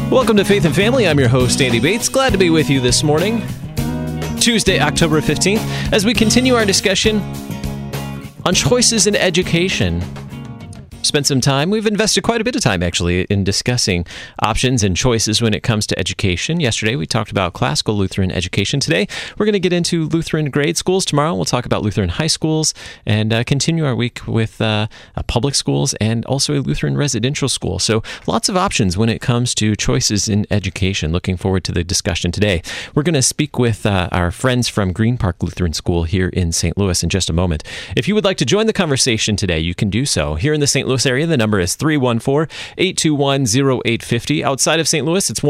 Welcome to Faith and Family. I'm your host, Andy Bates. Glad to be with you this morning, Tuesday, October 15th, as we continue our discussion on choices in education. Spent some time. We've invested quite a bit of time, actually, in discussing options and choices when it comes to education. Yesterday, we talked about classical Lutheran education. Today, we're going to get into Lutheran grade schools. Tomorrow, we'll talk about Lutheran high schools and continue our week with public schools and also a Lutheran residential school. So lots of options when it comes to choices in education. Looking forward to the discussion today. We're going to speak with our friends from Green Park Lutheran School here in St. Louis in just a moment. If you would like to join the conversation today, you can do so. Here in the St. Louis area, the number is 314-821-0850. Outside of St. Louis, it's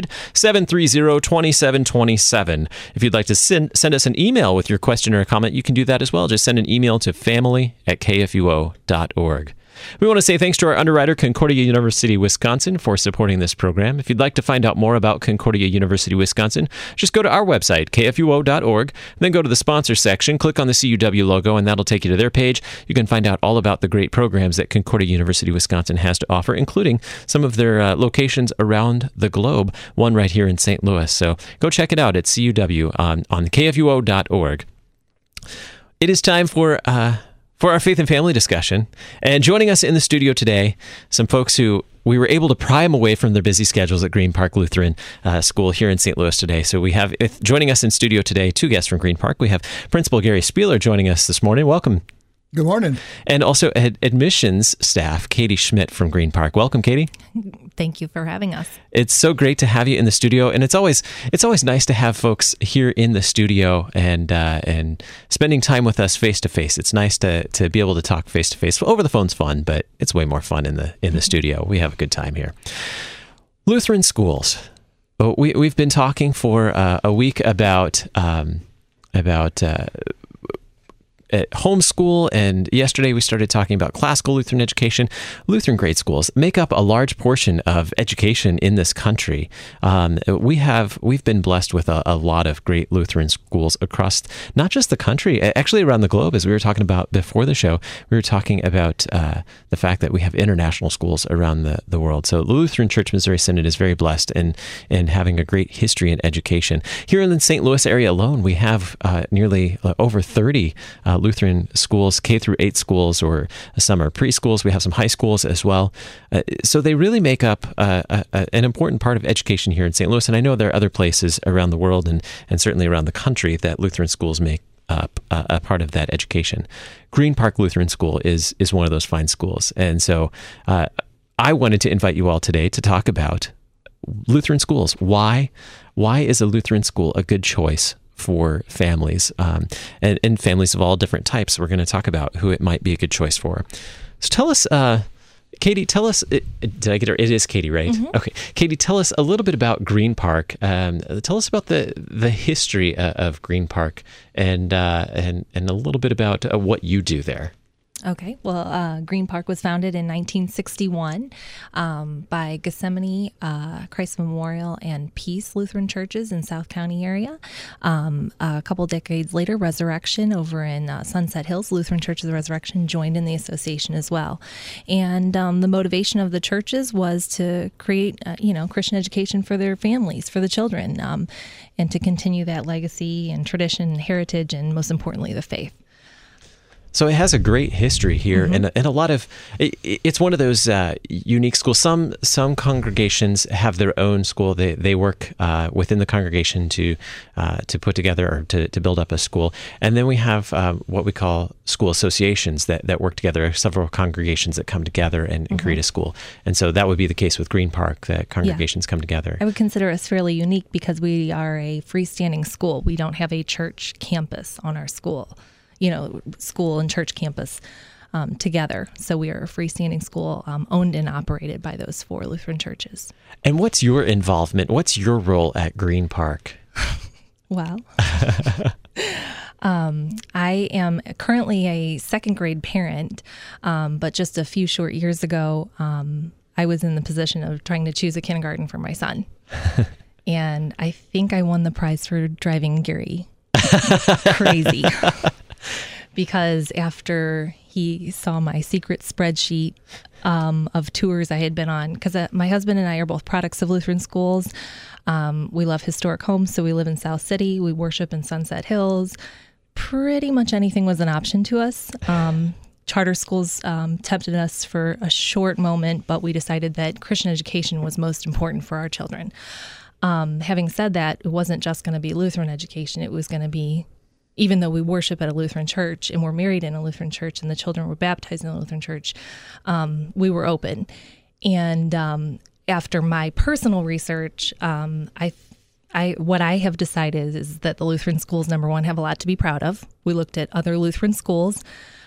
1-800-730-2727. If you'd like to send us an email with your question or a comment, you can do that as well. Just send an email to family@kfuo.org. We want to say thanks to our underwriter, Concordia University, Wisconsin, for supporting this program. If you'd like to find out more about Concordia University, Wisconsin, just go to our website, kfuo.org, then go to the sponsor section, click on the CUW logo, and that'll take you to their page. You can find out all about the great programs that Concordia University, Wisconsin has to offer, including some of their locations around the globe, one right here in St. Louis. So go check it out at CUW on kfuo.org. It is time for our Faith and Family discussion. And joining us in the studio today, some folks who we were able to pry them away from their busy schedules at Green Park Lutheran School here in St. Louis today. So we have, joining us in studio today, two guests from Green Park. We have Principal Gary Spieler joining us this morning. Welcome. Good morning. And also admissions staff, Katie Schmidt from Green Park. Welcome, Katie. Thank you for having us. It's so great to have you in the studio, and it's always nice to have folks here in the studio and spending time with us face to face. It's nice to be able to talk face to face. Over the phone's fun, but it's way more fun in the studio. We have a good time here. Lutheran schools. We've been talking for a week about homeschool, and yesterday we started talking about classical Lutheran education. Lutheran grade schools make up a large portion of education in this country. We've been blessed with a lot of great Lutheran schools across not just the country, actually around the globe. As we were talking about before the show, we were talking about the fact that we have international schools around the world. So the Lutheran Church Missouri Synod is very blessed in having a great history in education. Here in the St. Louis area alone, we have nearly over 30 Lutheran schools, K through 8 schools, or some are preschools. We have some high schools as well. So they really make up an important part of education here in St. Louis. And I know there are other places around the world and certainly around the country that Lutheran schools make up a part of that education. Green Park Lutheran School is one of those fine schools. And so I wanted to invite you all today to talk about Lutheran schools. Why is a Lutheran school a good choice for families, and families of all different types? We're going to talk about who it might be a good choice for. So tell us, Katie, did I get her? It is Katie, right? Mm-hmm. Okay. Katie, tell us a little bit about Green Park. Tell us about the history of Green Park and a little bit about what you do there. Okay. Well, Green Park was founded in 1961 by Gethsemane, Christ Memorial, and Peace Lutheran churches in South County area. A couple decades later, Resurrection over in Sunset Hills, Lutheran Church of the Resurrection, joined in the association as well. And the motivation of the churches was to create, Christian education for their families, for the children, and to continue that legacy and tradition and heritage, and most importantly, the faith. So it has a great history here, mm-hmm. and a lot of it's one of those unique schools. Some congregations have their own school. They work within the congregation to put together or to build up a school, and then we have what we call school associations that work together. Several congregations that come together and mm-hmm. create a school, and so that would be the case with Green Park. That congregations come together. I would consider us fairly unique because we are a freestanding school. We don't have a church campus on our school. School and church campus together. So we are a freestanding school owned and operated by those 4 Lutheran churches. And what's your involvement? What's your role at Green Park? Well, I am currently a second grade parent, but just a few short years ago, I was in the position of trying to choose a kindergarten for my son. And I think I won the prize for driving Gary crazy. Because after he saw my secret spreadsheet of tours I had been on, because my husband and I are both products of Lutheran schools. We love historic homes, so we live in South City. We worship in Sunset Hills. Pretty much anything was an option to us. Charter schools tempted us for a short moment, but we decided that Christian education was most important for our children. Having said that, it wasn't just going to be Lutheran education. It was going to be, even though we worship at a Lutheran church and we're married in a Lutheran church and the children were baptized in a Lutheran church, we were open. And after my personal research, what I have decided is that the Lutheran schools, number one, have a lot to be proud of. We looked at other Lutheran schools.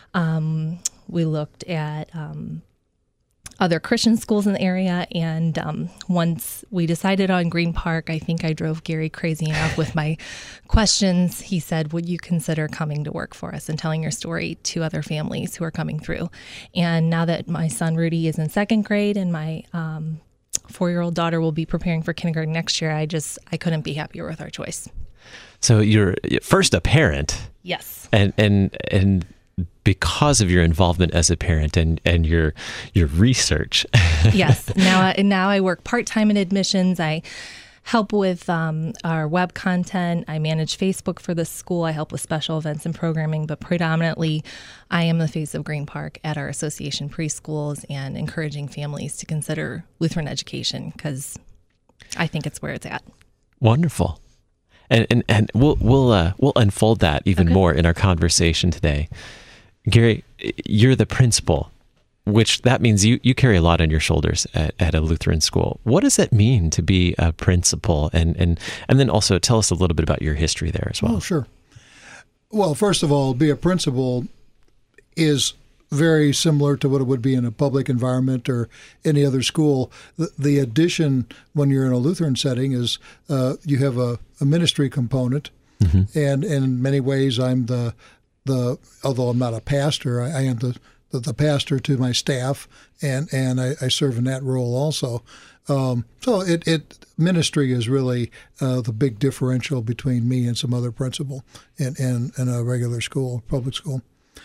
We looked at other Christian schools in the area, and once we decided on Green Park, I think I drove Gary crazy enough with my questions. He said, would you consider coming to work for us and telling your story to other families who are coming through? And now that my son Rudy is in second grade and my 4-year-old daughter will be preparing for kindergarten next year, I couldn't be happier with our choice. So you're first a parent. Yes. And because of your involvement as a parent and your research. Yes. Now I work part-time in admissions. I help with our web content. I manage Facebook for the school. I help with special events and programming, but predominantly I am the face of Green Park at our association preschools and encouraging families to consider Lutheran education, because I think it's where it's at. Wonderful. And we'll unfold that even more in our conversation today. Gary, you're the principal, which that means you carry a lot on your shoulders at a Lutheran school. What does it mean to be a principal? And then also tell us a little bit about your history there as well. Oh, sure. Well, first of all, be a principal is very similar to what it would be in a public environment or any other school. The addition when you're in a Lutheran setting is you have a ministry component, and in many ways I'm the although I'm not a pastor, I am the pastor to my staff, and I serve in that role also. So ministry is really the big differential between me and some other principal in a regular school, public school.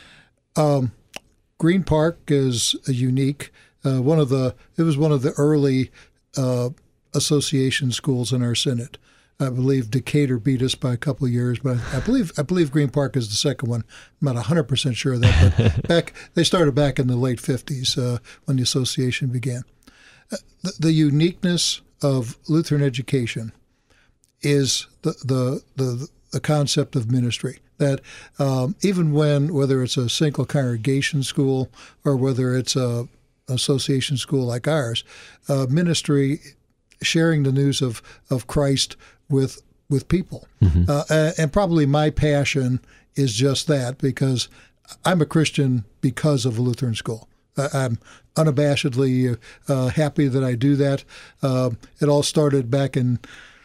Green Park is unique. It was one of the early association schools in our synod. I believe Decatur beat us by a couple of years, but I believe Green Park is the second one. I'm not 100% sure of that, but they started back in the late 50s when the association began. The uniqueness of Lutheran education is the concept of ministry. That even whether it's a single congregation school or whether it's a association school like ours, ministry, sharing the news of Christ with people. And probably my passion is just that, because I'm a Christian because of a Lutheran school. I'm unabashedly happy that I do that. It all started back in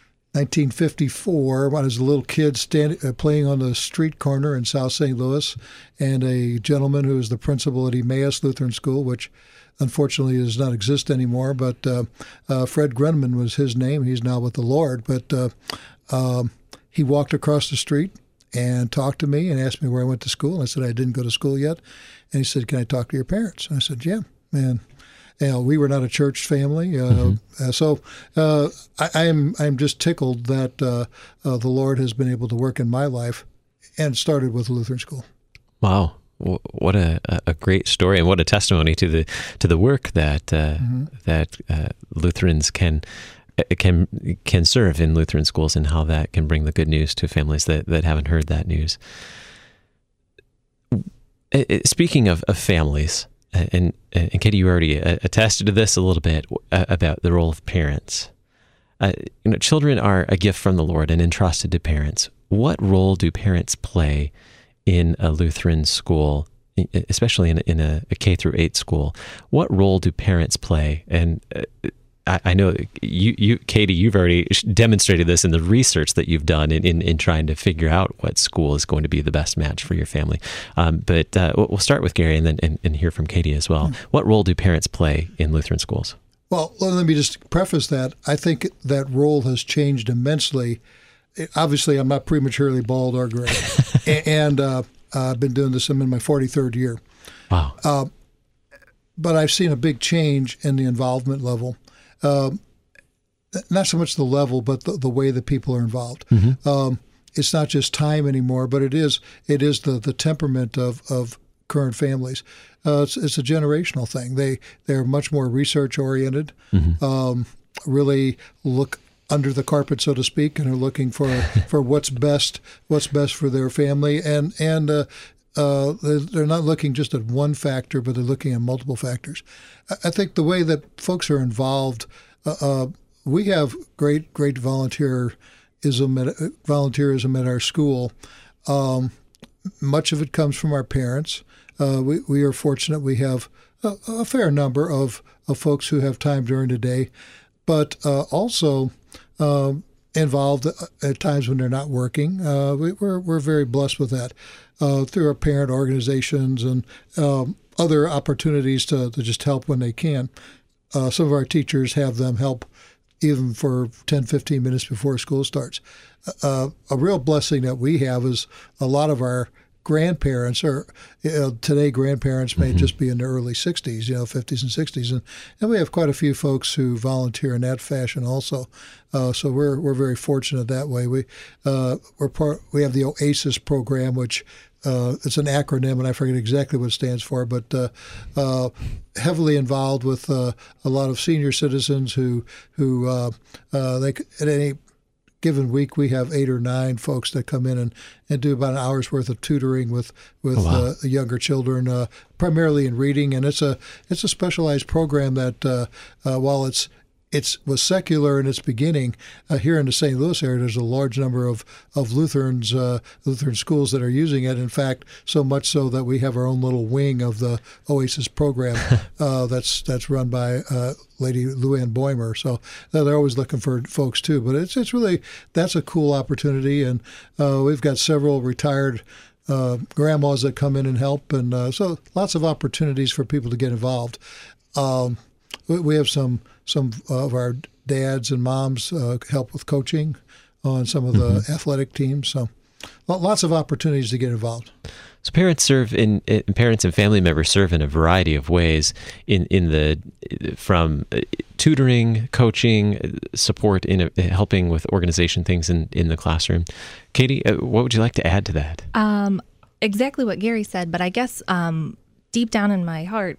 1954 when I was a little kid playing on the street corner in South St. Louis, and a gentleman who was the principal at Emmaus Lutheran School, which unfortunately does not exist anymore, but Fred Grenman was his name. He's now with the Lord, but he walked across the street and talked to me and asked me where I went to school. And I said I didn't go to school yet. And he said, can I talk to your parents? And I said, yeah, man. We were not a church family, so I'm just tickled that the Lord has been able to work in my life, and started with a Lutheran school. Wow, what a great story, and what a testimony to the work that that Lutherans can serve in Lutheran schools, and how that can bring the good news to families that haven't heard that news. Speaking of families. And Katie, you already attested to this a little bit about the role of parents. Children are a gift from the Lord and entrusted to parents. What role do parents play in a Lutheran school, especially in a K through 8 school? What role do parents play? And I know you, Katie, you've already demonstrated this in the research that you've done in trying to figure out what school is going to be the best match for your family. But we'll start with Gary and then hear from Katie as well. What role do parents play in Lutheran schools? Well, let me just preface that. I think that role has changed immensely. Obviously, I'm not prematurely bald or gray. And I've been doing this. I'm in my 43rd year. Wow. But I've seen a big change in the involvement level. Not so much the level, but the way that people are involved. It's not just time anymore, but it is the temperament of current families. It's a generational thing. They're much more research oriented. Really look under the carpet, so to speak, and are looking for what's best for their family, and they're not looking just at one factor, but they're looking at multiple factors. I think the way that folks are involved, we have great volunteerism at our school. Much of it comes from our parents. We are fortunate we have a fair number of folks who have time during the day, but also involved at times when they're not working. We're very blessed with that through our parent organizations and other opportunities to just help when they can. Some of our teachers have them help even for 10, 15 minutes before school starts. A real blessing that we have is a lot of our grandparents, or today grandparents may just be in their early 60s, 50s and 60s, and we have quite a few folks who volunteer in that fashion also. So we're very fortunate that way. We have the OASIS program, which it's an acronym, and I forget exactly what it stands for, but heavily involved with a lot of senior citizens who they at any given week we have 8 or 9 folks that come in and do about an hour's worth of tutoring with younger children, primarily in reading, and it's a specialized program that while it was secular in its beginning. Here in the St. Louis area, there's a large number of Lutheran schools that are using it. In fact, so much so that we have our own little wing of the OASIS program that's run by Lady Luann Boimer. So they're always looking for folks too. But it's really, that's a cool opportunity, and we've got several retired grandmas that come in and help, and so lots of opportunities for people to get involved. We have some of our dads and moms help with coaching on some of the athletic teams. So lots of opportunities to get involved. So parents and family members serve in a variety of ways from tutoring, coaching, support in helping with organization things in the classroom. Katie, what would you like to add to that? Exactly what Gary said, but I guess deep down in my heart,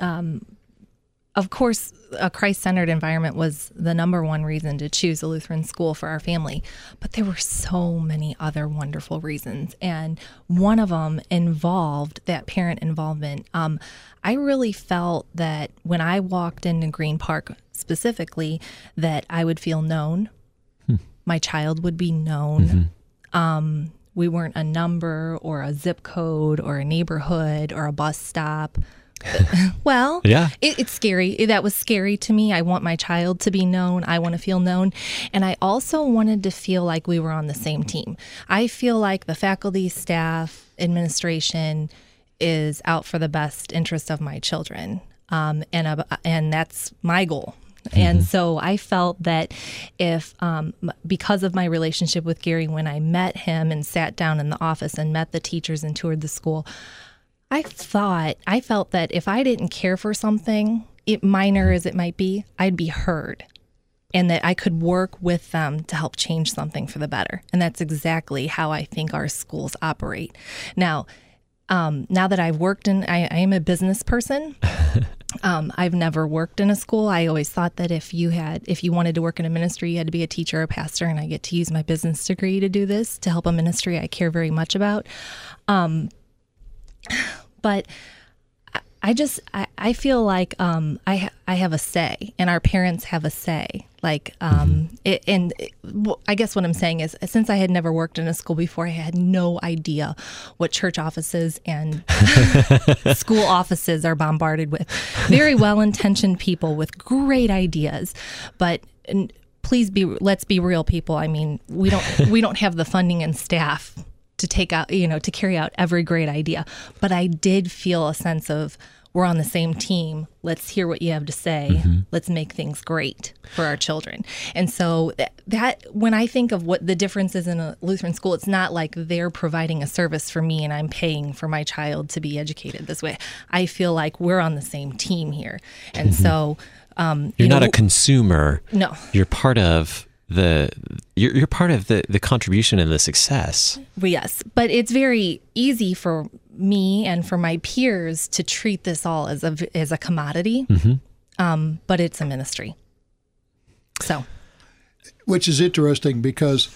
of course, a Christ-centered environment was the number one reason to choose a Lutheran school for our family. But there were so many other wonderful reasons. And one of them involved that parent involvement. I really felt that when I walked into Green Park specifically, that I would feel known. My child would be known. We weren't a number or a zip code or a neighborhood or a bus stop. Well, yeah, it's scary. That was scary to me. I want my child to be known. I want to feel known. And I also wanted to feel like we were on the same team. I feel like the faculty, staff, administration is out for the best interest of my children. And that's my goal. And so I felt that if, because of my relationship with Gary, when I met him and sat down in the office and met the teachers and toured the school, I felt that if I didn't care for something, minor as it might be, I'd be heard, and that I could work with them to help change something for the better. And that's exactly how I think our schools operate. Now that I've worked I am a business person. I've never worked in a school. I always thought that if you wanted to work in a ministry, you had to be a teacher or a pastor, and I get to use my business degree to do this, to help a ministry I care very much about. But I feel like I have a say, and our parents have a say. Like, I guess what I'm saying is, since I had never worked in a school before, I had no idea what church offices and school offices are bombarded with. Very well-intentioned people with great ideas, but let's be real, people. I mean, we don't have the funding and staff to carry out every great idea. But I did feel a sense of we're on the same team. Let's hear what you have to say. Mm-hmm. Let's make things great for our children. And so that when I think of what the difference is in a Lutheran school, it's not like they're providing a service for me and I'm paying for my child to be educated this way. I feel like we're on the same team here. And so you're not a consumer. No. You're part of you're part of the contribution and the success. Well, yes, but it's very easy for me and for my peers to treat this all as a commodity, but it's a ministry. So, which is interesting because,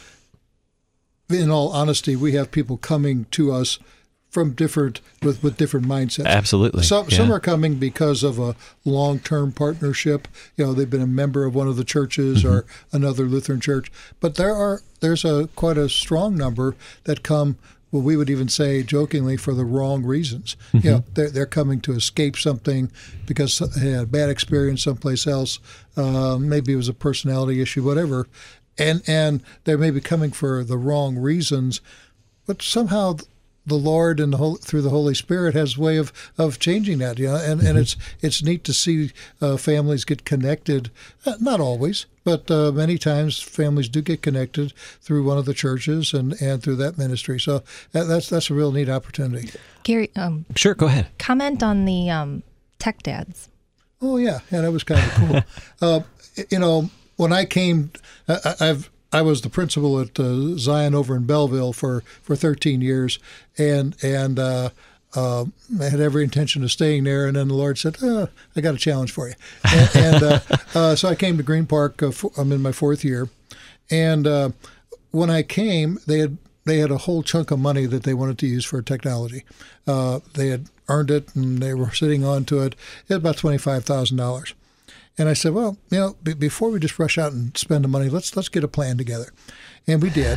in all honesty, we have people coming to us from different with different mindsets. Absolutely. Some are coming because of a long-term partnership. They've been a member of one of the churches or another Lutheran church. But there's quite a strong number that come, well, we would even say jokingly, for the wrong reasons. They're coming to escape something because they had a bad experience someplace else. Maybe it was a personality issue, whatever. And they may be coming for the wrong reasons, but somehow the Lord and through the Holy Spirit has a way of changing that, and it's neat to see families get connected. Not always, but many times families do get connected through one of the churches and through that ministry. So that's a real neat opportunity. Gary, sure, go ahead. Comment on the tech dads. Oh yeah, that was kind of cool. When I came, I was the principal at Zion over in Belleville for 13 years, and I had every intention of staying there. And then the Lord said, "I got a challenge for you." So I came to Green Park. I'm in my 4th year, and when I came, they had a whole chunk of money that they wanted to use for technology. They had earned it, and they were sitting on to it. It was about $25,000. And I said, well, before we just rush out and spend the money, let's get a plan together. And we did.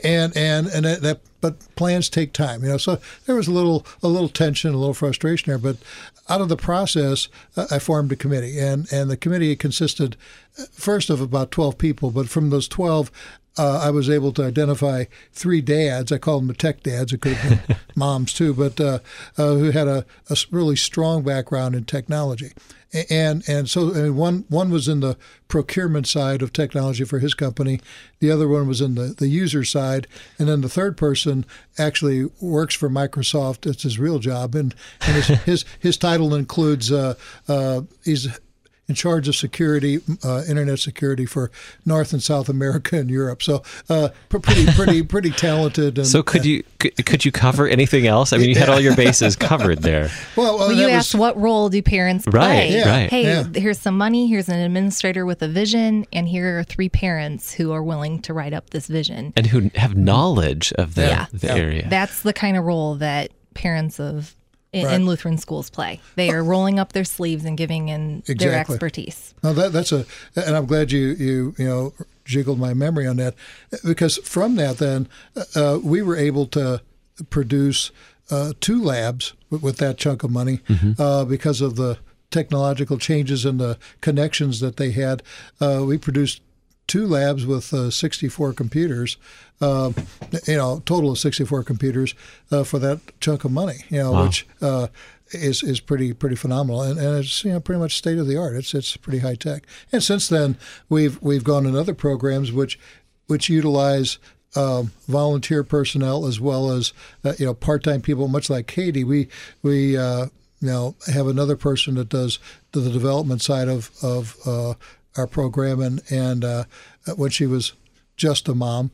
But plans take time, So there was a little tension, a little frustration there. But out of the process, I formed a committee, and the committee consisted first of about 12 people. But from those 12, I was able to identify 3 dads. I call them the tech dads. It could have been moms too, but who had a really strong background in technology. And so one was in the procurement side of technology for his company. The other one was in the user side. And then the third person actually works for Microsoft. It's his real job. And his title includes he's in charge of security, internet security for North and South America and Europe. So pretty talented. And, so could you cover anything else? I mean, you had all your bases covered there. Well, you asked what role do parents play? Right, yeah, right. Hey, here's some money. Here's an administrator with a vision, and here are 3 parents who are willing to write up this vision and who have knowledge of the area. That's the kind of role that parents in Lutheran schools play. They are rolling up their sleeves and giving in their expertise. Now and I'm glad you jiggled my memory on that, because from that then we were able to produce 2 labs with that chunk of money because of the technological changes and the connections that they had. We produced 2 labs with 64 computers, total of 64 computers for that chunk of money, wow. Which is pretty phenomenal, and it's pretty much state of the art. It's pretty high tech. And since then, we've gone in other programs which utilize volunteer personnel as well as part-time people, much like Katie. We have another person that does the development side of our program, and when she was just a mom,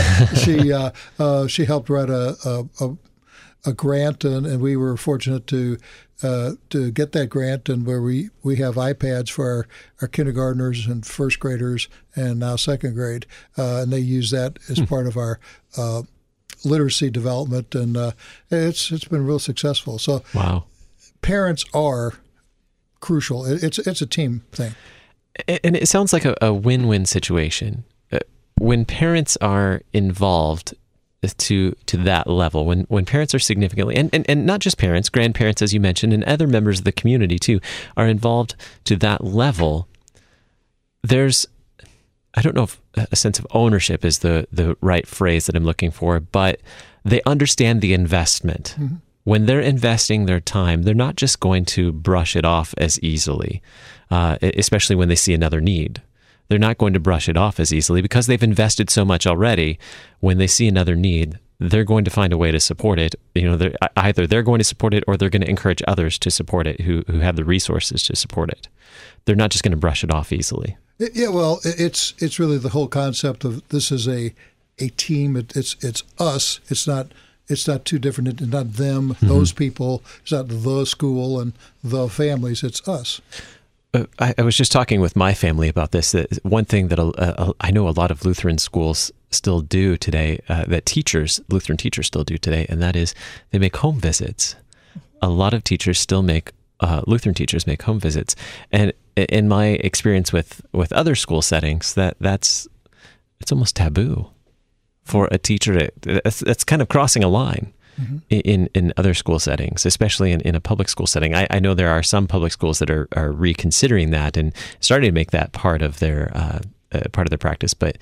she helped write a grant, and we were fortunate to get that grant, and where we have iPads for our kindergartners and first graders and now second grade, and they use that as part of our literacy development, and it's been real successful. So, wow, parents are crucial. It's a team thing. And it sounds like a win-win situation. When parents are involved to that level, when parents are significantly, and not just parents, grandparents, as you mentioned, and other members of the community too, are involved to that level, there's, I don't know if a sense of ownership is the right phrase that I'm looking for, but they understand the investment. when they're investing their time, they're not just going to brush it off as easily, especially when they see another need. They're not going to brush it off as easily because they've invested so much already. When they see another need, they're going to find a way to support it. Either they're going to support it or they're going to encourage others to support it who have the resources to support it. They're not just going to brush it off easily. Yeah, well, it's really the whole concept of this is a team. It's us. It's not too different. It's not them, those people. It's not the school and the families. It's us. I was just talking with my family about this. That one thing that I know a lot of Lutheran schools still do today, that Lutheran teachers still do today, and that is they make home visits. A lot of teachers still Lutheran teachers make home visits. And in my experience with other school settings, it's almost taboo for a teacher that's kind of crossing a line. In other school settings, especially in a public school setting. I know there are some public schools that are reconsidering that and starting to make that part of their practice. But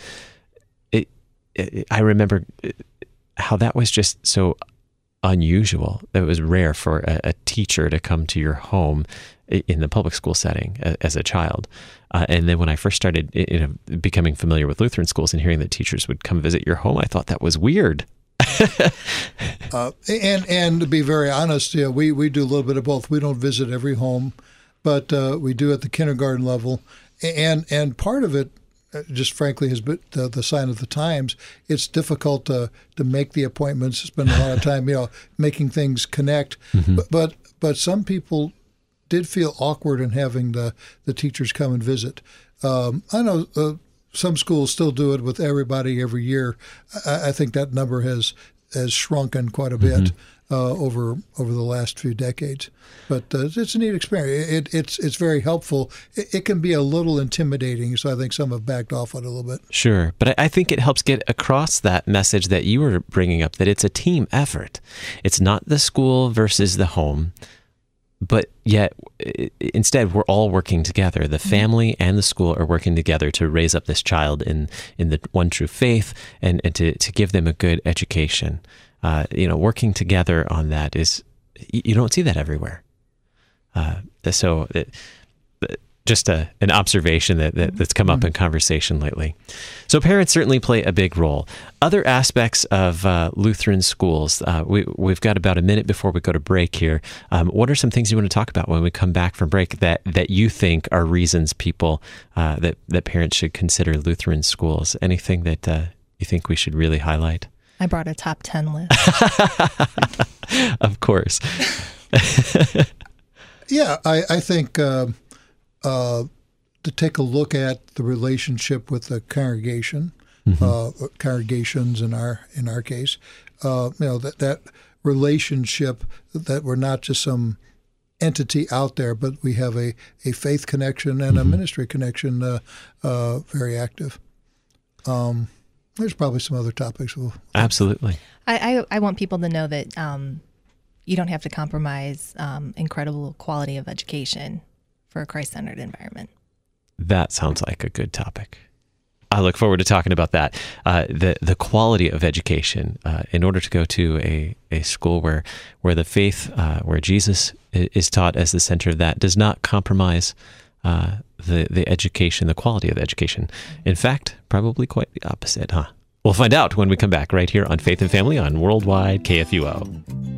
I remember how that was just so unusual. It was rare for a teacher to come to your home in the public school setting as a child. And then when I first started becoming familiar with Lutheran schools and hearing that teachers would come visit your home, I thought that was weird. And to be very honest, we do a little bit of both. We don't visit every home, but we do at the kindergarten level. And part of it, just frankly, has been the sign of the times. It's difficult to make the appointments, spend a lot of time, making things connect. But some people did feel awkward in having the teachers come and visit. I know some schools still do it with everybody every year. I think that number has shrunken quite a bit over the last few decades. But it's a neat experience. It's very helpful. It can be a little intimidating, so I think some have backed off on it a little bit. Sure, but I think it helps get across that message that you were bringing up, that it's a team effort. It's not the school versus the home. But yet, instead, we're all working together. The family and the school are working together to raise up this child in the one true faith and to give them a good education. Working together on that you don't see that everywhere. Just an observation that's come up in conversation lately. So parents certainly play a big role. Other aspects of Lutheran schools, we've got about a minute before we go to break here. What are some things you want to talk about when we come back from break that you think are reasons people, that parents should consider Lutheran schools? Anything that you think we should really highlight? I brought a top 10 list. Of course. Yeah, I think... to take a look at the relationship with the congregation, congregations in our case, that relationship, that we're not just some entity out there, but we have a faith connection and a ministry connection, very active. There's probably some other topics. Absolutely. I want people to know that you don't have to compromise incredible quality of education for a Christ-centered environment. That sounds like a good topic. I look forward to talking about that. The quality of education, in order to go to a school where the faith, where Jesus is taught as the center of that, does not compromise the education, the quality of the education. In fact, probably quite the opposite, huh? We'll find out when we come back right here on Faith and Family on Worldwide KFUO.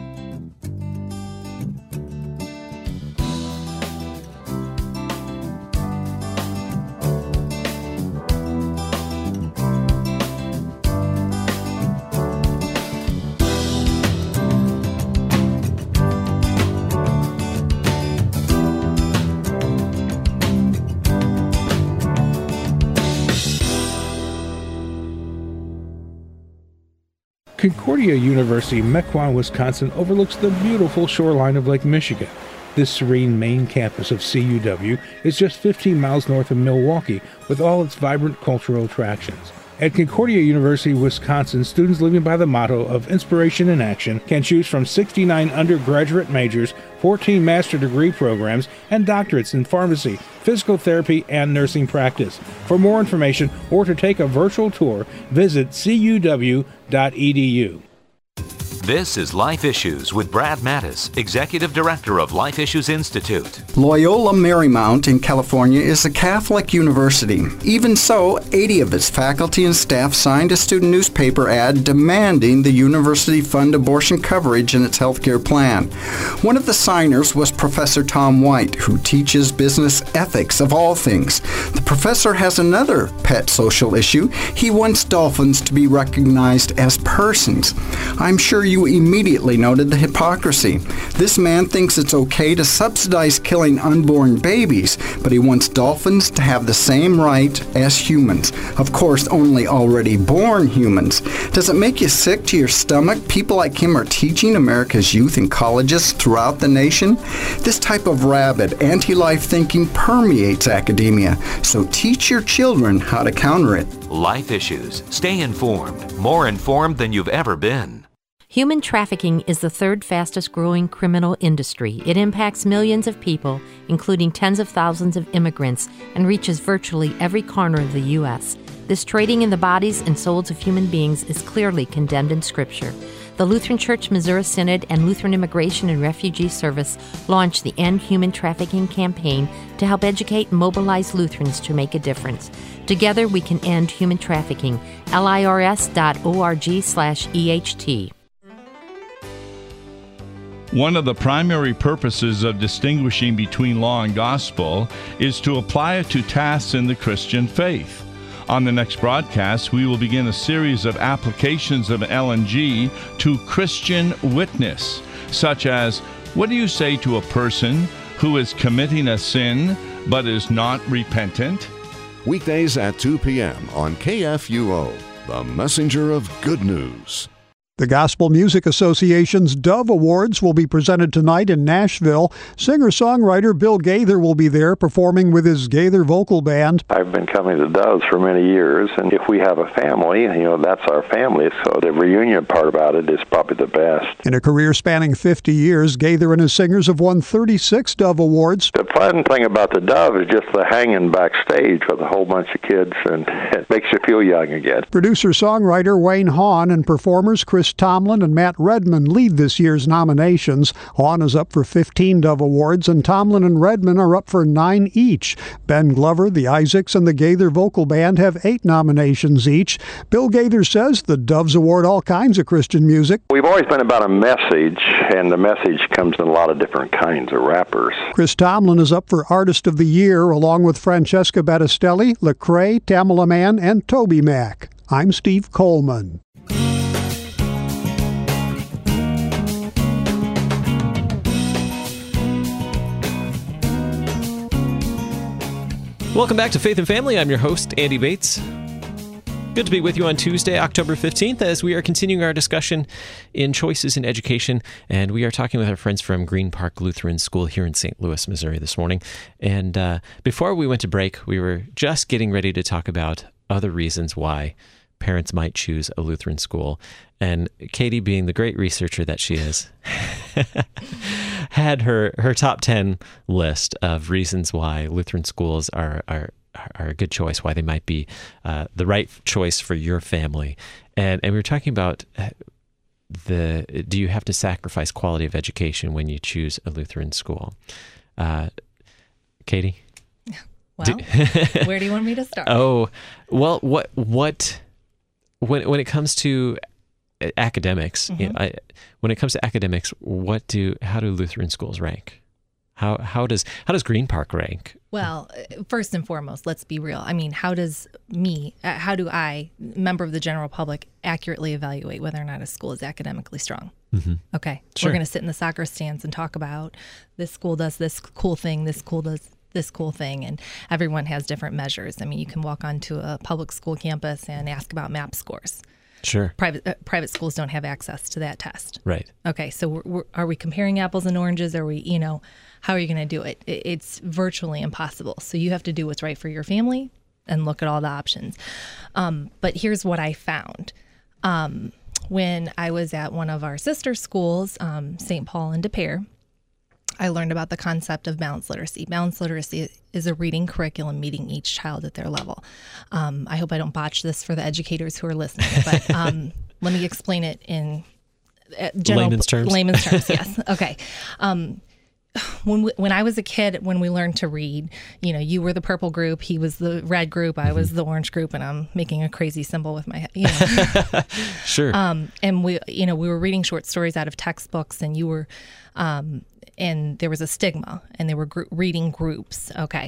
Concordia University, Mequon, Wisconsin overlooks the beautiful shoreline of Lake Michigan. This serene main campus of CUW is just 15 miles north of Milwaukee with all its vibrant cultural attractions. At Concordia University, Wisconsin, students living by the motto of inspiration in action can choose from 69 undergraduate majors, 14 master degree programs, and doctorates in pharmacy, physical therapy, and nursing practice. For more information or to take a virtual tour, visit cuw.edu. This is Life Issues with Brad Mattis, Executive Director of Life Issues Institute. Loyola Marymount in California is a Catholic university. Even so, 80 of its faculty and staff signed a student newspaper ad demanding the university fund abortion coverage in its healthcare plan. One of the signers was Professor Tom White, who teaches business ethics of all things. The professor has another pet social issue. He wants dolphins to be recognized as persons. I'm sure you immediately noted the hypocrisy. This man thinks it's okay to subsidize killing unborn babies, but he wants dolphins to have the same right as humans. Of course, only already born humans. Does it make you sick to your stomach? People like him are teaching America's youth in colleges throughout the nation. This type of rabid, anti-life thinking permeates academia, so teach your children how to counter it. Life Issues. Stay informed. More informed than you've ever been. Human trafficking is the third fastest growing criminal industry. It impacts millions of people, including tens of thousands of immigrants, and reaches virtually every corner of the U.S. This trading in the bodies and souls of human beings is clearly condemned in Scripture. The Lutheran Church Missouri Synod and Lutheran Immigration and Refugee Service launched the End Human Trafficking campaign to help educate and mobilize Lutherans to make a difference. Together we can end human trafficking. lirs.org/EHT. One of the primary purposes of distinguishing between law and gospel is to apply it to tasks in the Christian faith. On the next broadcast, we will begin a series of applications of LNG to Christian witness, such as, what do you say to a person who is committing a sin but is not repentant? Weekdays at 2 p.m. on KFUO, the messenger of good news. The Gospel Music Association's Dove Awards will be presented tonight in Nashville. Singer-songwriter Bill Gaither will be there performing with his Gaither Vocal Band. I've been coming to Doves for many years, and if we have a family, that's our family, so the reunion part about it is probably the best. In a career spanning 50 years, Gaither and his singers have won 36 Dove Awards. The fun thing about the Dove is just the hanging backstage with a whole bunch of kids, and it makes you feel young again. Producer-songwriter Wayne Hahn and performers Chris Tomlin and Matt Redman lead this year's nominations. Hahn is up for 15 Dove Awards, and Tomlin and Redman are up for 9 each. Ben Glover, the Isaacs, and the Gaither Vocal Band have 8 nominations each. Bill Gaither says the Doves award all kinds of Christian music. We've always been about a message, and the message comes in a lot of different kinds of rappers. Chris Tomlin is up for Artist of the Year, along with Francesca Battistelli, Lecrae, Tamala Mann, and Toby Mac. I'm Steve Coleman. Welcome back to Faith and Family. I'm your host, Andy Bates. Good to be with you on Tuesday, October 15th, as we are continuing our discussion in choices in education. And we are talking with our friends from Green Park Lutheran School here in St. Louis, Missouri this morning. And before we went to break, we were just getting ready to talk about other reasons why parents might choose a Lutheran school. And Katie, being the great researcher that she is, had her top 10 list of reasons why Lutheran schools are a good choice, why they might be the right choice for your family. And we were talking about do you have to sacrifice quality of education when you choose a Lutheran school? Katie? Well, where do you want me to start? Oh, well, when it comes to academics, Mm-hmm. when it comes to academics, how do Lutheran schools rank? How does Green Park rank? Well, first and foremost, let's be real. I mean, how do I, member of the general public, accurately evaluate whether or not a school is academically strong? Mm-hmm. Okay, Sure. We're going to sit in the soccer stands and talk about this school does this cool thing, this school does this cool thing, and everyone has different measures. I mean, you can walk onto a public school campus and ask about MAP scores. Sure. Private schools don't have access to that test. Right. Okay, so are we comparing apples and oranges? Are we, how are you going to do it? It's virtually impossible. So you have to do what's right for your family and look at all the options. But here's what I found. When I was at one of our sister schools, St. Paul and De Pere, I learned about the concept of balanced literacy. Balanced literacy is a reading curriculum meeting each child at their level. I hope I don't botch this for the educators who are listening, but let me explain it in layman's terms. Layman's terms, yes. Okay. When I was a kid, when we learned to read, you were the purple group, he was the red group, I was the orange group, and I'm making a crazy symbol with my head. Sure. And we were reading short stories out of textbooks, and you were, and there was a stigma, and they were reading groups. Okay.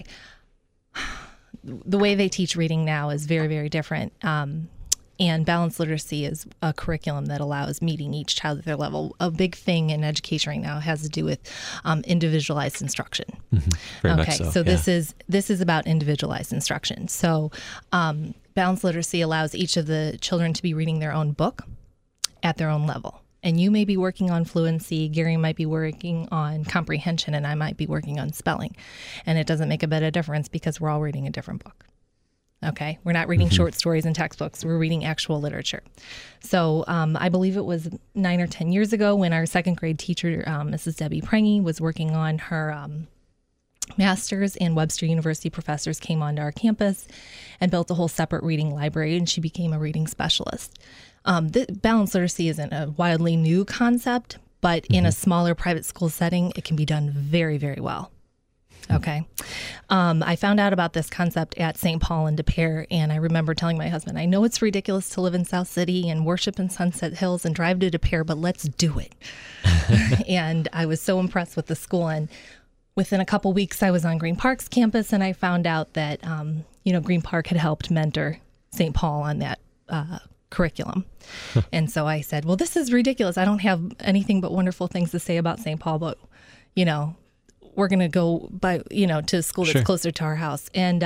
The way they teach reading now is very, very different. And balanced literacy is a curriculum that allows meeting each child at their level. A big thing in education right now has to do with individualized instruction. Very much so. This is about individualized instruction. So balanced literacy allows each of the children to be reading their own book at their own level. And you may be working on fluency, Gary might be working on comprehension, and I might be working on spelling. And it doesn't make a bit of difference because we're all reading a different book. Okay, we're not reading short stories and textbooks. We're reading actual literature. So I believe it was 9 or 10 years ago when our second grade teacher, Mrs. Debbie Prengy, was working on her master's, and Webster University professors came onto our campus and built a whole separate reading library, and she became a reading specialist. Balanced literacy isn't a wildly new concept, but in a smaller private school setting, it can be done very, very well. Okay. I found out about this concept at St. Paul and De Pere, and I remember telling my husband, I know it's ridiculous to live in South City and worship in Sunset Hills and drive to De Pere, but let's do it. And I was so impressed with the school. And within a couple weeks, I was on Green Park's campus, and I found out that, Green Park had helped mentor St. Paul on that curriculum. And so I said, well, this is ridiculous. I don't have anything but wonderful things to say about St. Paul, but, we're going to go to a school that's closer to our house. And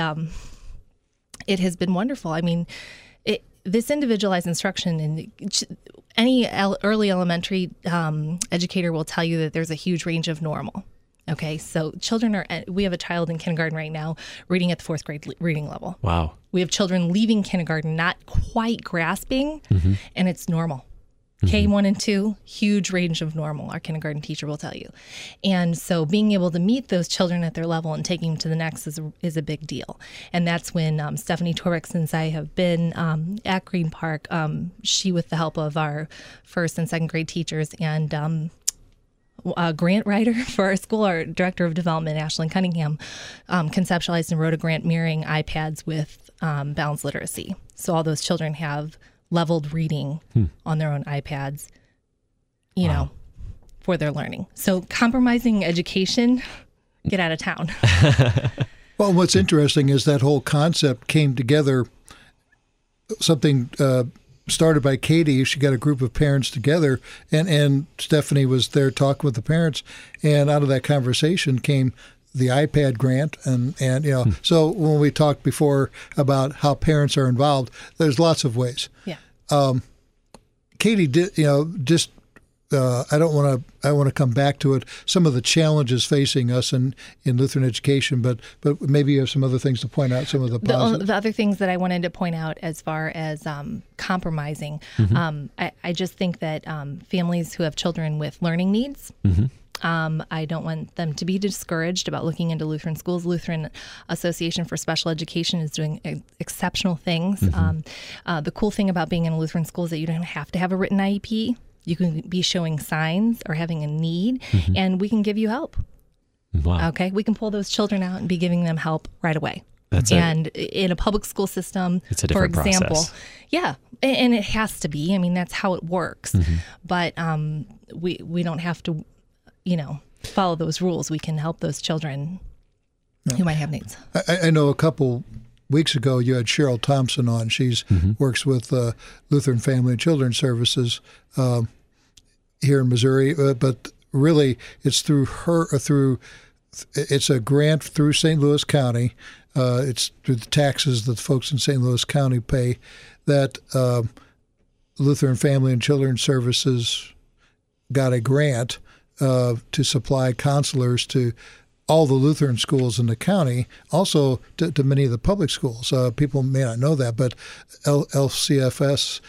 it has been wonderful. I mean, this individualized instruction, and any early elementary educator will tell you that there's a huge range of normal. Okay, so we have a child in kindergarten right now reading at the 4th grade reading level. Wow. We have children leaving kindergarten not quite grasping, and it's normal. K1 and 2, huge range of normal, our kindergarten teacher will tell you. And so being able to meet those children at their level and taking them to the next is a big deal. And that's when Stephanie Torek, since I have been at Green Park, she, with the help of our 1st and 2nd grade teachers and a grant writer for our school, our director of development, Ashlyn Cunningham, conceptualized and wrote a grant mirroring iPads with balanced literacy. So all those children have leveled reading on their own iPads, for their learning. So compromising education, get out of town. Well, what's interesting is that whole concept came together, something started by Katie. She got a group of parents together, and Stephanie was there talking with the parents, and out of that conversation came the iPad grant, and so when we talked before about how parents are involved, there's lots of ways. Yeah. Katie did, I want to come back to it. Some of the challenges facing us in Lutheran education, but maybe you have some other things to point out. Some of the positives. The other things that I wanted to point out as far as compromising, I just think that families who have children with learning needs. I don't want them to be discouraged about looking into Lutheran schools. Lutheran Association for Special Education is doing exceptional things. The cool thing about being in a Lutheran school is that you don't have to have a written IEP. You can be showing signs or having a need, and we can give you help. Wow. Okay, we can pull those children out and be giving them help right away. In a public school system, it's a different for example, process. Yeah, and it has to be. I mean, that's how it works. But we don't have to, follow those rules. We can help those children who might have needs. I know a couple weeks ago you had Cheryl Thompson on. She's works with Lutheran Family and Children's Services here in Missouri, but really it's through her. It's a grant through St. Louis County. It's through the taxes that the folks in St. Louis County pay that Lutheran Family and Children's Services got a grant to supply counselors to all the Lutheran schools in the county, also to many of the public schools. People may not know that, but LFCS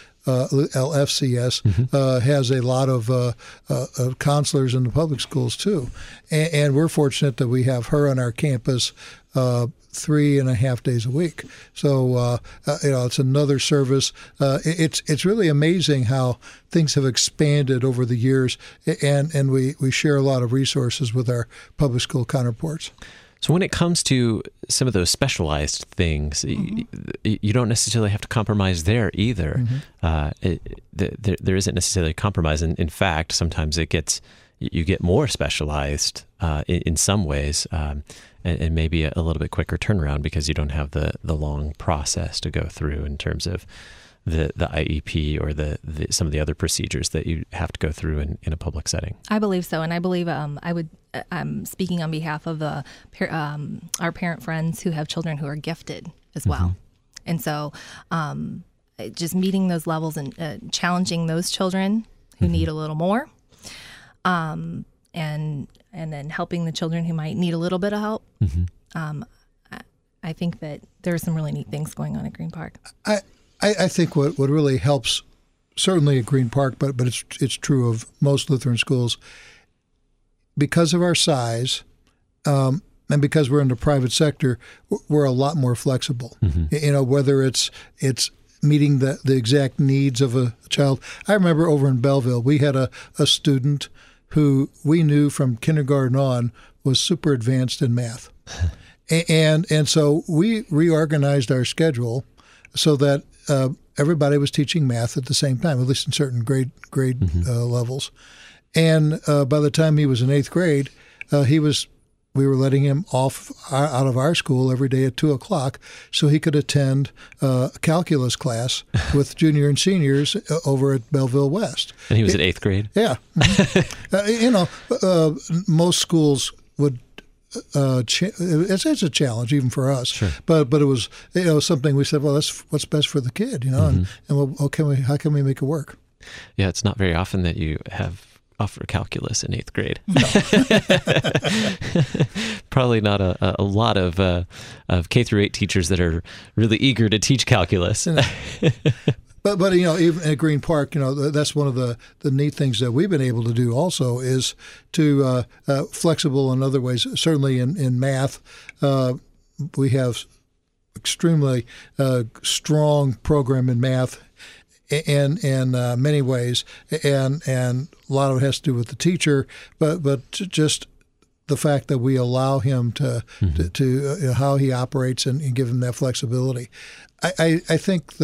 has a lot of counselors in the public schools too. And we're fortunate that we have her on our campus 3.5 days a week. So it's another service. It's really amazing how things have expanded over the years, and we share a lot of resources with our public school counterparts. So when it comes to some of those specialized things, you don't necessarily have to compromise there either. There isn't necessarily a compromise. In fact, sometimes you get more specialized in some ways, and maybe a little bit quicker turnaround because you don't have the long process to go through in terms of the IEP or some of the other procedures that you have to go through in a public setting. I believe so, and I believe I'm speaking on behalf of our parent friends who have children who are gifted as well, and so just meeting those levels and challenging those children who need a little more, and then helping the children who might need a little bit of help. I think that there are some really neat things going on at Green Park. I think what really helps, certainly at Green Park, but it's true of most Lutheran schools, because of our size, and because we're in the private sector, we're a lot more flexible. Whether it's meeting the exact needs of a child. I remember over in Belleville, we had a student who we knew from kindergarten on was super advanced in math, and so we reorganized our schedule so that everybody was teaching math at the same time, at least in certain grade levels. And by the time he was in 8th grade, we were letting him off out of our school every day at 2:00 so he could attend a calculus class with junior and seniors over at Belleville West. And he was at 8th grade? Yeah. Most schools would. It's a challenge even for us, sure. But it was something we said. Well, that's what's best for the kid, and how can we make it work? Yeah, it's not very often that you offer calculus in 8th grade. No. Probably not a lot of K through 8 teachers that are really eager to teach calculus. But even at Green Park, that's one of the neat things that we've been able to do also is to flexible in other ways. Certainly in math, we have extremely strong program in math in many ways, and a lot of it has to do with the teacher, but just the fact that we allow him to how he operates and give him that flexibility. I think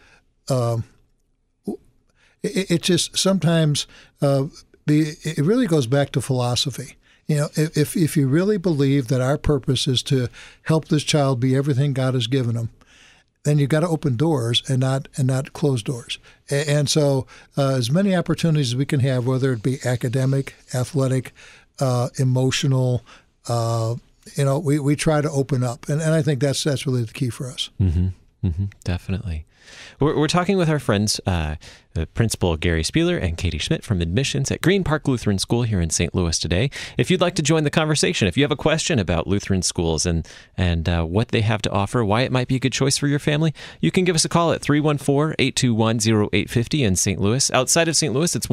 it just sometimes it really goes back to philosophy. If you really believe that our purpose is to help this child be everything God has given him, then you've got to open doors and not close doors. And so as many opportunities as we can have, whether it be academic, athletic, emotional, we try to open up. And I think that's really the key for us. Definitely. We're talking with our friends, Principal Gary Spieler and Katie Schmidt from admissions at Green Park Lutheran School here in St. Louis today. If you'd like to join the conversation, if you have a question about Lutheran schools and what they have to offer, why it might be a good choice for your family, you can give us a call at 314-821-0850 in St. Louis. Outside of St. Louis, it's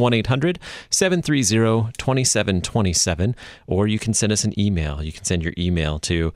1-800-730-2727, or you can send us an email. You can send your email to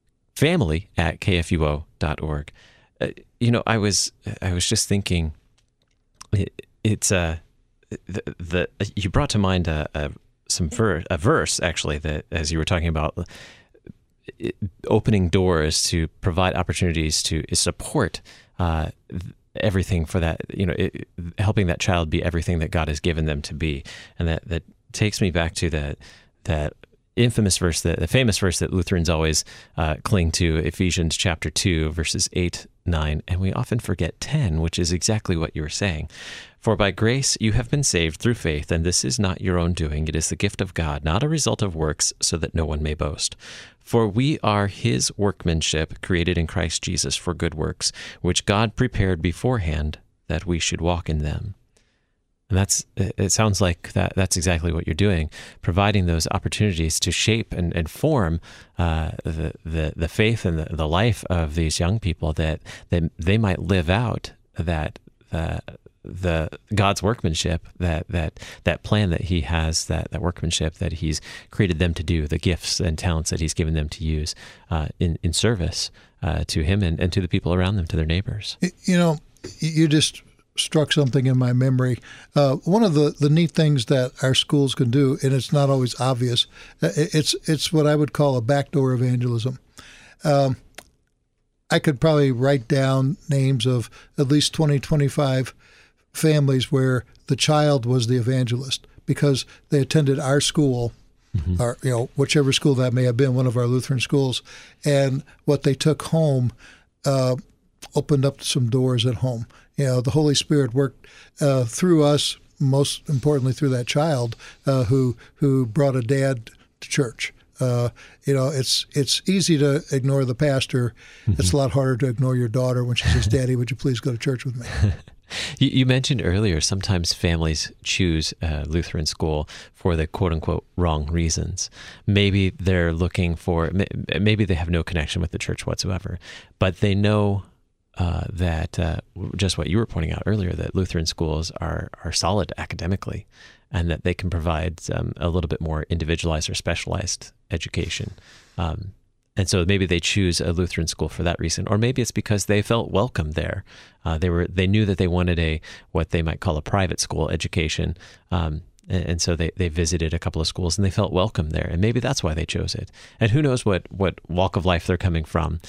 family@kfuo.org. I was just thinking, it's you brought to mind a verse actually that, as you were talking about opening doors to provide opportunities to support everything for that, helping that child be everything that God has given them to be, and that takes me back to that infamous verse, the famous verse that Lutherans always cling to, Ephesians chapter 2, verses 8, 9, and we often forget 10, which is exactly what you were saying. For by grace you have been saved through faith, and this is not your own doing. It is the gift of God, not a result of works, so that no one may boast. For we are his workmanship, created in Christ Jesus for good works, which God prepared beforehand that we should walk in them. And it sounds like that's exactly what you're doing, providing those opportunities to shape and form the faith and the life of these young people, that they might live out that the God's workmanship, that plan that He has, that workmanship that He's created them to do, the gifts and talents that He's given them to use in service to Him and to the people around them, to their neighbors. You just struck something in my memory. One of the neat things that our schools can do, and it's not always obvious, it's what I would call a backdoor evangelism. I could probably write down names of at least 20, 25 families where the child was the evangelist because they attended our school, or whichever school that may have been, one of our Lutheran schools, and what they took home opened up some doors at home. The Holy Spirit worked through us, most importantly through that child who brought a dad to church. It's easy to ignore the pastor. It's a lot harder to ignore your daughter when she says, "Daddy, would you please go to church with me?" You mentioned earlier sometimes families choose a Lutheran school for the quote-unquote wrong reasons. Maybe they're looking for, maybe they have no connection with the church whatsoever, but they know that just what you were pointing out earlier, that Lutheran schools are solid academically, and that they can provide a little bit more individualized or specialized education. And so maybe they choose a Lutheran school for that reason, or maybe it's because they felt welcome there. They knew that they wanted what they might call a private school education, and so they visited a couple of schools and they felt welcome there, and maybe that's why they chose it. And who knows what walk of life they're coming from.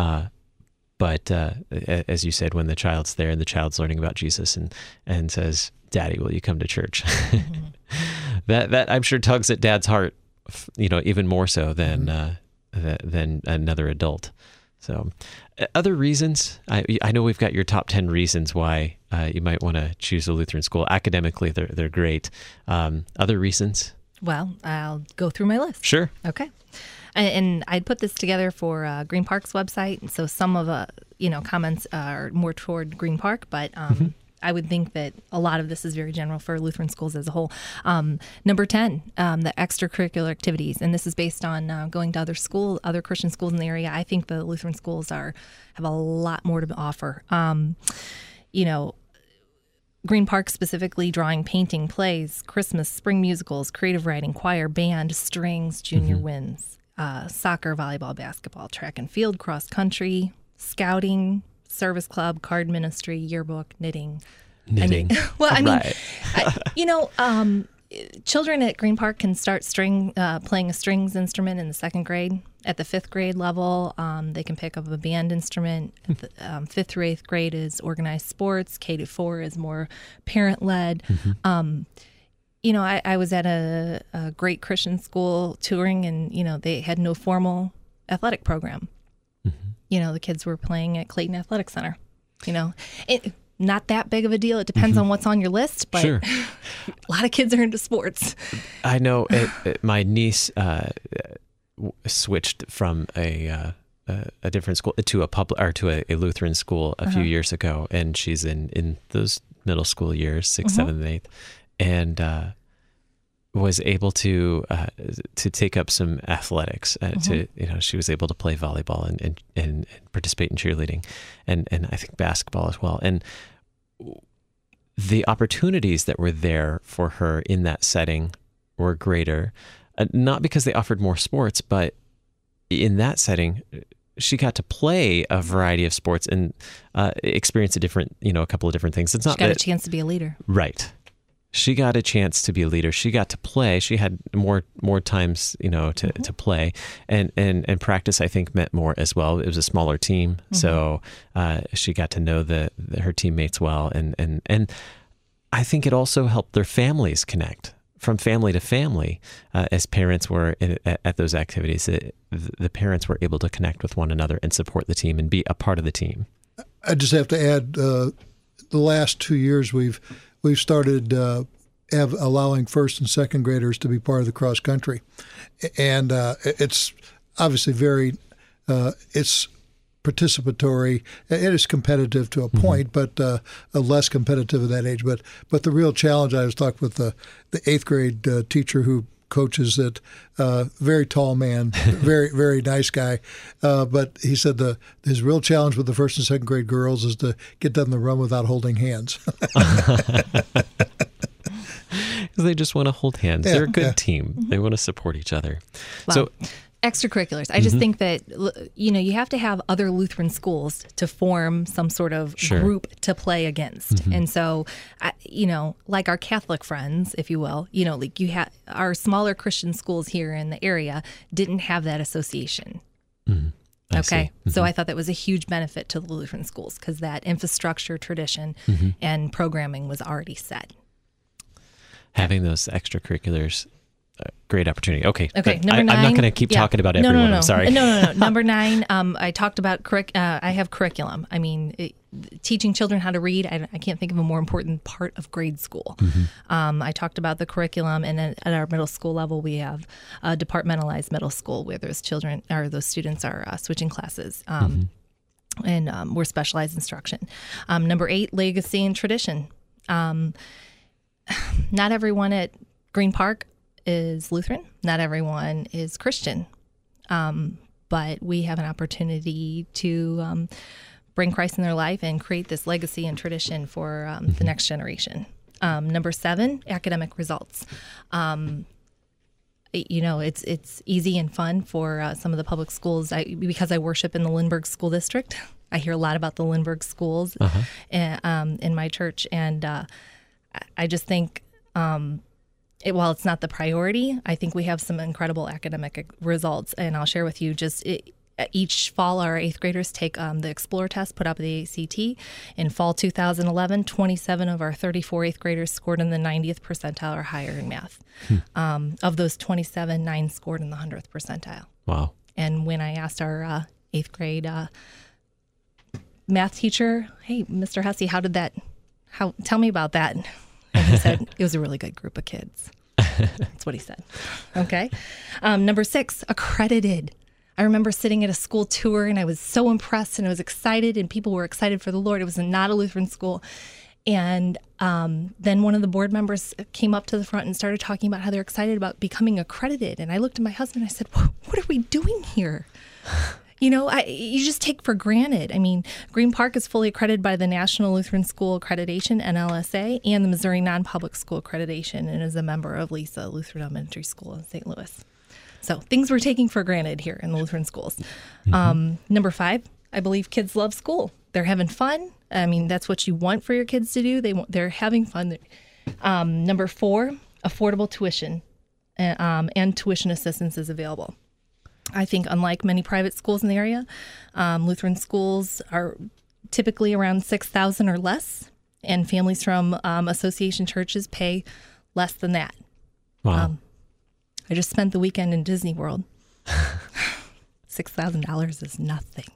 But as you said, when the child's there and the child's learning about Jesus and says, "Daddy, will you come to church?" that I'm sure tugs at Dad's heart, even more so than another adult. So, other reasons. I know we've got your top 10 reasons why you might want to choose a Lutheran school. Academically, they're great. Other reasons? Well, I'll go through my list. Sure. Okay. And I'd put this together for Green Park's website, so some of comments are more toward Green Park, but I would think that a lot of this is very general for Lutheran schools as a whole. Number 10, the extracurricular activities, and this is based on going to other Christian schools in the area. I think the Lutheran schools have a lot more to offer. Green Park specifically drawing, painting, plays, Christmas, spring musicals, creative writing, choir, band, strings, junior winds. Soccer, volleyball, basketball, track and field, cross country, scouting, service club, card ministry, yearbook, knitting. Children at Green Park can start playing a strings instrument in the 2nd grade. At the 5th grade level, they can pick up a band instrument. At the 5th through 8th grade is organized sports. K to 4 is more parent-led. I was at a great Christian school touring, and, they had no formal athletic program. The kids were playing at Clayton Athletic Center. Not that big of a deal. It depends on what's on your list, but sure. A lot of kids are into sports. I know my niece switched from a different school to a Lutheran school a few years ago, and she's in those middle school years, 6th, 7th, and 8th. And was able to take up some athletics. She was able to play volleyball and participate in cheerleading, and I think basketball as well. And the opportunities that were there for her in that setting were greater, not because they offered more sports, but in that setting, she got to play a variety of sports and experience a couple of different things. It's not she got a chance to be a leader, right? She got a chance to be a leader. She got to play. She had more times, to play, and practice. I think meant more as well. It was a smaller team, so she got to know her teammates well, and I think it also helped their families connect from family to family. As parents were at those activities, the parents were able to connect with one another and support the team and be a part of the team. I just have to add, the last 2 years we've started allowing 1st and 2nd graders to be part of the cross country, and it's obviously it's participatory. It is competitive to a point, but less competitive at that age. But the real challenge, I was talking with the 8th grade teacher who coaches that very tall man, very very nice guy, but he said his real challenge with the first and second grade girls is to get them to run without holding hands. Because they just want to hold hands. They're a good team. They want to support each other. Wow. So extracurriculars. I just think that, you have to have other Lutheran schools to form some sort of group to play against. And so, like our Catholic friends, if you will, like our smaller Christian schools here in the area didn't have that association. Okay. So I thought that was a huge benefit to the Lutheran schools because that infrastructure, tradition, and programming was already set. Having those extracurriculars, great opportunity. Okay. Number 9. I'm not going to keep talking about everyone. No. I'm sorry. No. Number 9, I talked about I have curriculum. I mean, teaching children how to read, I can't think of a more important part of grade school. I talked about the curriculum, and then at our middle school level, we have a departmentalized middle school where those students are switching classes. And we're specialized instruction. Number 8, legacy and tradition. Not everyone at Green Park is Lutheran. Not everyone is Christian. But we have an opportunity to bring Christ in their life and create this legacy and tradition for the next generation. Number 7, academic results. It's easy and fun for some of the public schools. Because I worship in the Lindbergh School District, I hear a lot about the Lindbergh schools in my church. And I just think, while it's not the priority, I think we have some incredible academic results. And I'll share with you each fall, our 8th graders take the Explorer test put up at the ACT. In fall 2011, 27 of our 34 8th graders scored in the 90th percentile or higher in math. Of those 27, 9 scored in the 100th percentile. Wow. And when I asked our 8th grade math teacher, hey, Mr. Hussey, tell me about that. And he said, it was a really good group of kids. That's what he said. Okay. Number 6, accredited. I remember sitting at a school tour and I was so impressed and I was excited and people were excited for the Lord. It was not a Lutheran school. And then one of the board members came up to the front and started talking about how they're excited about becoming accredited. And I looked at my husband and I said, what are we doing here? You just take for granted. I mean, Green Park is fully accredited by the National Lutheran School Accreditation, NLSA, and the Missouri Non-Public School Accreditation, and is a member of LISA, Lutheran Elementary School in St. Louis. So things we're taking for granted here in the Lutheran schools. Number 5, I believe kids love school. They're having fun. I mean, that's what you want for your kids to do. They're having fun. Number 4, affordable tuition, and tuition assistance is available. I think unlike many private schools in the area, Lutheran schools are typically around $6,000 or less, and families from association churches pay less than that. Wow. I just spent the weekend in Disney World. $6,000 is nothing.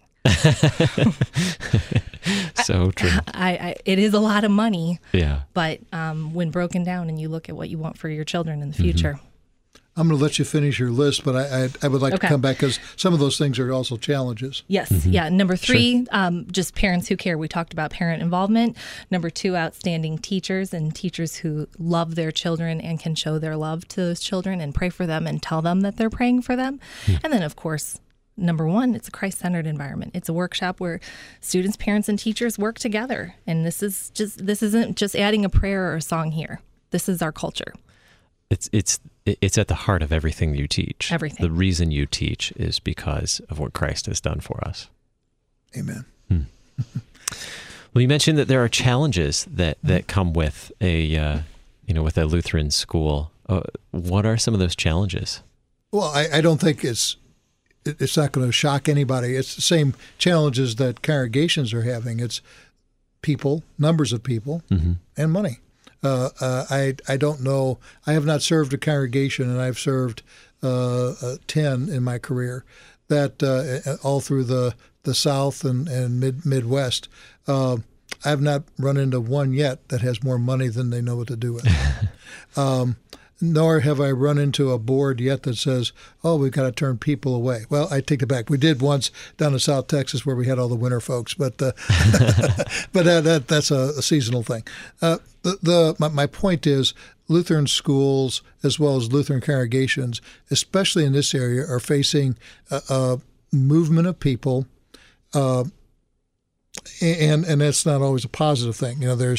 So true. It is a lot of money. Yeah. But when broken down and you look at what you want for your children in the future. I'm going to let you finish your list, but I would like to come back because some of those things are also challenges. Yes. Yeah. Number 3, just parents who care. We talked about parent involvement. Number 2, outstanding teachers and teachers who love their children and can show their love to those children and pray for them and tell them that they're praying for them. And then, of course, number 1, it's a Christ-centered environment. It's a workshop where students, parents, and teachers work together. And this isn't just adding a prayer or a song here. This is our culture. It's at the heart of everything you teach. Everything. The reason you teach is because of what Christ has done for us. Amen. Well, you mentioned that there are challenges that come with a Lutheran school. What are some of those challenges? Well, I don't think it's not going to shock anybody. It's the same challenges that congregations are having. It's people, numbers of people, and money. I don't know. I have not served a congregation, and I've served 10 in my career. That all through the South and Midwest. I have not run into one yet that has more money than they know what to do with. nor have I run into a board yet that says, oh, we've got to turn people away. Well, I take it back. We did once down in South Texas where we had all the winter folks, but that's a seasonal thing. My point is Lutheran schools as well as Lutheran congregations, especially in this area, are facing a movement of people, and that's not always a positive thing.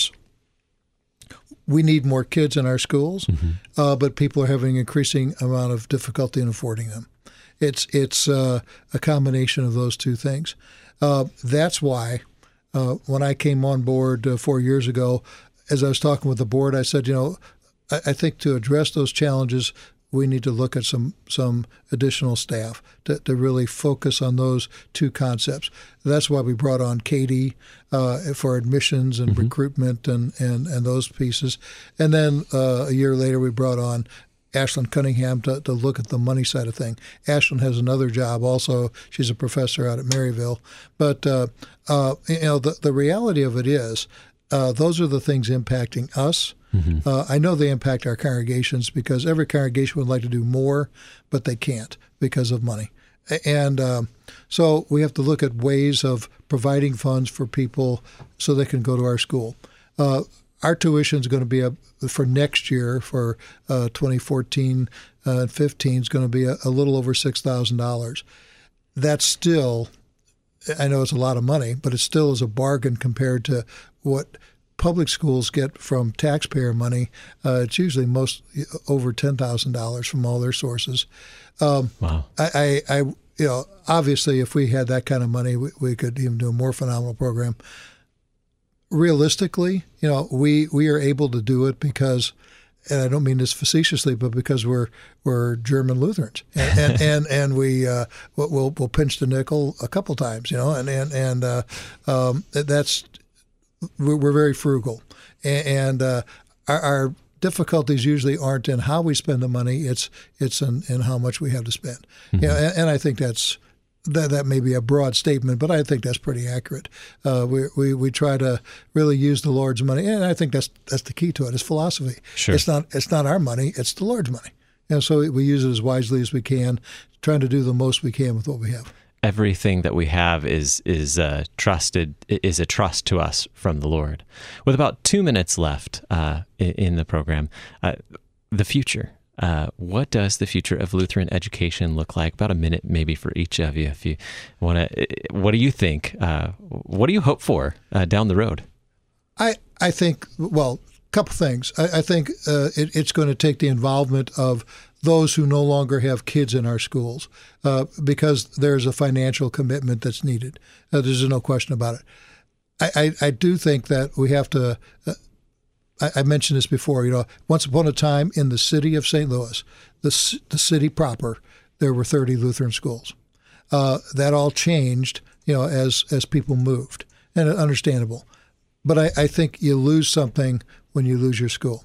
We need more kids in our schools, but people are having an increasing amount of difficulty in affording them. It's a combination of those two things. That's why when I came on board 4 years ago, as I was talking with the board, I said, I think to address those challenges, we need to look at some additional staff to really focus on those two concepts. That's why we brought on Katie for admissions and recruitment and those pieces. And then a year later, we brought on Ashlyn Cunningham to look at the money side of thing. Ashlyn has another job also. She's a professor out at Maryville. But the reality of it is those are the things impacting us. I know they impact our congregations because every congregation would like to do more, but they can't because of money. And so we have to look at ways of providing funds for people so they can go to our school. Our tuition is going to be for next year, for 2014 and 15, is going to be a little over $6,000. That's still, I know it's a lot of money, but it still is a bargain compared to what public schools get from taxpayer money. It's usually most over $10,000 from all their sources. Wow. I obviously, if we had that kind of money, we could even do a more phenomenal program. Realistically, we are able to do it because, and I don't mean this facetiously, but because we're German Lutherans, and we'll pinch the nickel a couple times, that's. We're very frugal, and our difficulties usually aren't in how we spend the money; it's in how much we have to spend. And I think that may be a broad statement, but I think that's pretty accurate. We try to really use the Lord's money, and I think that's the key to it. It's philosophy. Sure. It's not our money; it's the Lord's money. And so we use it as wisely as we can, trying to do the most we can with what we have. Everything that we have is a trust to us from the Lord. With about 2 minutes left in the program, the future. What does the future of Lutheran education look like? About a minute, maybe, for each of you. If you want to, what do you think? What do you hope for down the road? I think, a couple things. I think it's going to take the involvement of those who no longer have kids in our schools, because there's a financial commitment that's needed. There's no question about it. I do think that we have to, I mentioned this before, once upon a time in the city of St. Louis, the city proper, there were 30 Lutheran schools. That all changed, as people moved, and understandable. But I think you lose something when you lose your school.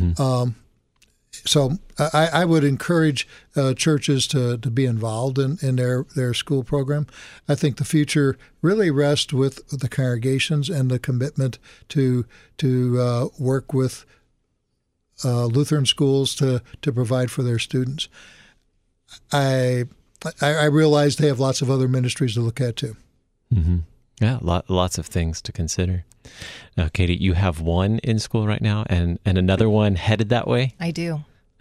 So I would encourage churches to be involved in their school program. I think the future really rests with the congregations and the commitment to work with Lutheran schools to provide for their students. I realize they have lots of other ministries to look at too. Yeah, lots of things to consider. Now, Katie, you have one in school right now and another one headed that way? I do.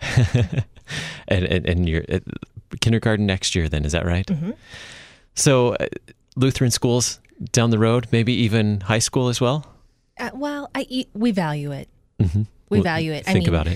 and you're at kindergarten next year then, is that right? So Lutheran schools down the road, maybe even high school as well? We value it. We value it. Think about it.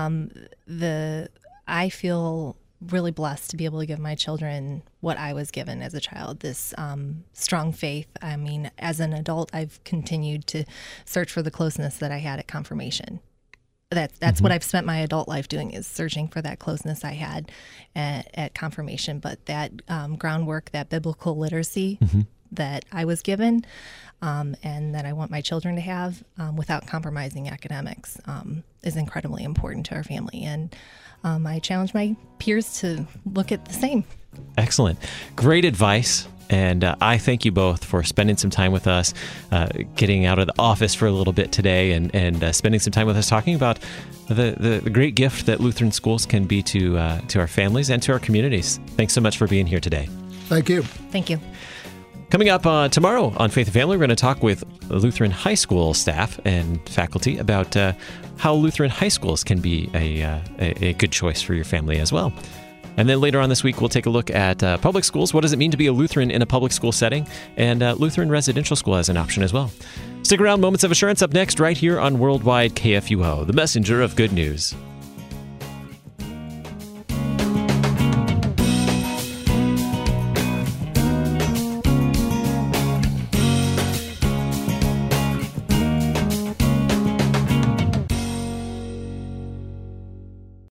I feel really blessed to be able to give my children what I was given as a child, this strong faith. I mean, as an adult, I've continued to search for the closeness that I had at confirmation. That's what I've spent my adult life doing, is searching for that closeness I had at confirmation. But that groundwork, that biblical literacy that I was given and that I want my children to have without compromising academics is incredibly important to our family. And I challenge my peers to look at the same. Excellent. Great advice And I thank you both for spending some time with us, getting out of the office for a little bit today, and spending some time with us talking about the great gift that Lutheran schools can be to our families and to our communities. Thanks so much for being here today. Thank you. Thank you. Coming up tomorrow on Faith and Family, we're going to talk with Lutheran high school staff and faculty about how Lutheran high schools can be a good choice for your family as well. And then later on this week, we'll take a look at public schools. What does it mean to be a Lutheran in a public school setting? And Lutheran residential school as an option as well. Stick around. Moments of Assurance up next right here on Worldwide KFUO, the messenger of good news.